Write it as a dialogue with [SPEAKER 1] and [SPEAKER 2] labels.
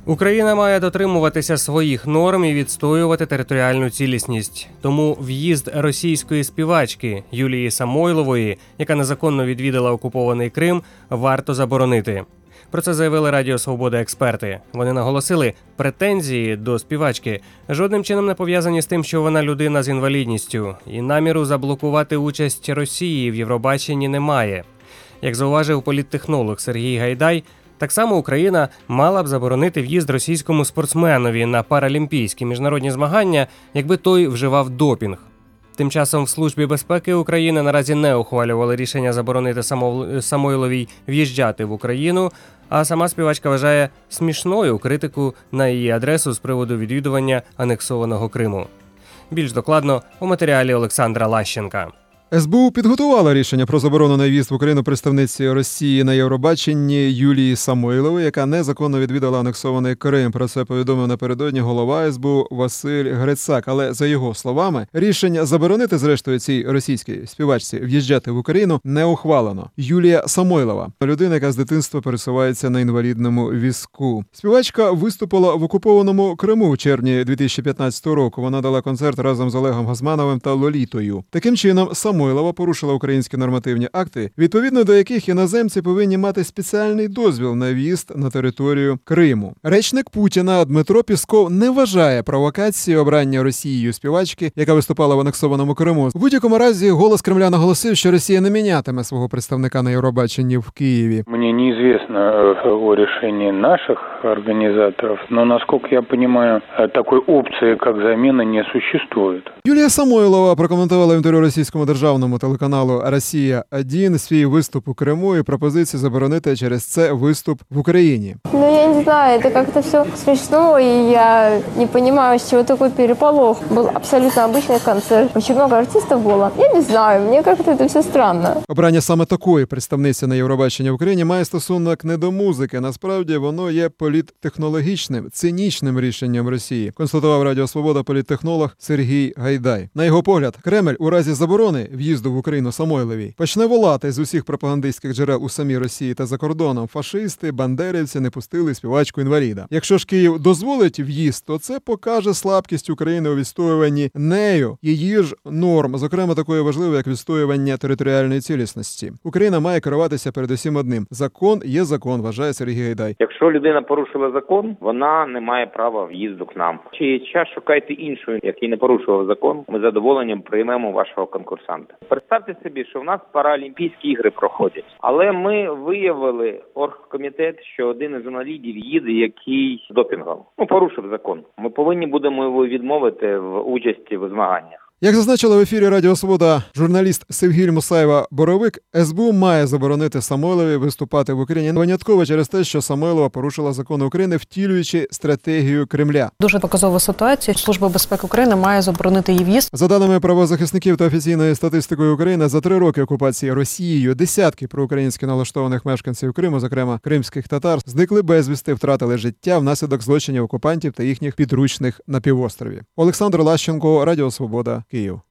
[SPEAKER 1] Україна має дотримуватися своїх норм і відстоювати територіальну цілісність. Тому в'їзд російської співачки Юлії Самойлової, яка незаконно відвідала окупований Крим, варто заборонити. Про це заявили Радіо Свобода експерти. Вони наголосили, претензії до співачки жодним чином не пов'язані з тим, що вона людина з інвалідністю, і наміру заблокувати участь Росії в Євробаченні немає. Як зауважив політтехнолог Сергій Гайдай, так само Україна мала б заборонити в'їзд російському спортсменові на паралімпійські міжнародні змагання, якби той вживав допінг. Тим часом в Службі безпеки України наразі не ухвалювали рішення заборонити Самойловій в'їжджати в Україну, а сама співачка вважає смішною критику на її адресу з приводу відвідування анексованого Криму. Більш докладно у матеріалі Олександра Лащенка.
[SPEAKER 2] СБУ підготувала рішення про заборону на в'їзд в Україну представниці Росії на Євробаченні Юлії Самойлової, яка незаконно відвідала анексований Крим. Про це повідомив напередодні голова СБУ Василь Грицак. Але, за його словами, рішення заборонити, зрештою, цій російській співачці в'їжджати в Україну не ухвалено. Юлія Самойлова – людина, яка з дитинства пересувається на інвалідному візку. Співачка виступила в окупованому Криму в червні 2015 року. Вона дала концерт разом з Олегом Газмановим та Лолітою. Таким чином, Самойлова порушила українські нормативні акти, відповідно до яких іноземці повинні мати спеціальний дозвіл на в'їзд на територію Криму. Речник Путіна Дмитро Пісков не вважає провокації обрання Росією співачки, яка виступала в анексованому Криму. В будь-якому разі голос Кремля наголосив, що Росія не мінятиме свого представника на Євробаченні в Києві.
[SPEAKER 3] Мені неізвісно о рішенні наших організаторів, але, наскільки я розумію, такої опції, як заміна, не существує.
[SPEAKER 2] Юлія Самойлова прокоментувала в інтерв'ю російському державному телеканалу «Росія-1» свій виступ у Криму і пропозицію заборонити через це виступ в Україні.
[SPEAKER 4] Я не знаю, это как-то все смешно, и я не понимаю, с чего такой переполох. Был абсолютно обычный концерт. Очень много артистов было. Я не знаю, мне как-то это все странно.
[SPEAKER 2] Обрання саме такої представниці на Євробаченні в Україні має стосунок не до музики. Насправді, воно є політтехнологічним, цинічним рішенням Росії, констатував Радіо Свобода політтехнолог Сергій Гайдай. На його погляд, Кремль у разі заборони в'їзду в Україну Самойловій почне волати з усіх пропагандистських джерел у самій Росії та за кордоном. Фашисти, бандерівці не пустили співачку-інваліда. Якщо ж Київ дозволить в'їзд, то це покаже слабкість України у відстоюванні нею її ж норм, зокрема такої важливої, як відстоювання територіальної цілісності. Україна має керуватися передусім одним. Закон є закон, вважає Сергій Гайдай.
[SPEAKER 5] Якщо людина порушила закон, вона не має права в'їзду к нам. Чи час шукайте іншого, який не порушував закон, ми з задоволенням приймемо вашого конкурсанта. Представте собі, що в нас паралімпійські ігри проходять. Але ми виявили оргкомітет, що один із інвалідів їде, який з допінгом. Порушив закон. Ми повинні будемо його відмовити в участі в змаганнях.
[SPEAKER 2] Як зазначила в ефірі Радіо Свобода журналіст Севгіль Мусаєва-Боровик, СБУ має заборонити Самойлові виступати в Україні винятково через те, що Самойлова порушила закони України, втілюючи стратегію Кремля.
[SPEAKER 6] Дуже показова ситуація. Служба безпеки України має заборонити її в'їзд.
[SPEAKER 2] За даними правозахисників та офіційною статистикою України, за 3 роки окупації Росією десятки проукраїнськи налаштованих мешканців Криму, зокрема кримських татар, зникли безвісти, втратили життя внаслідок злочинів окупантів та їхніх підручних на півострові. Олександр Лащенко, Радіо Свобода, Київ.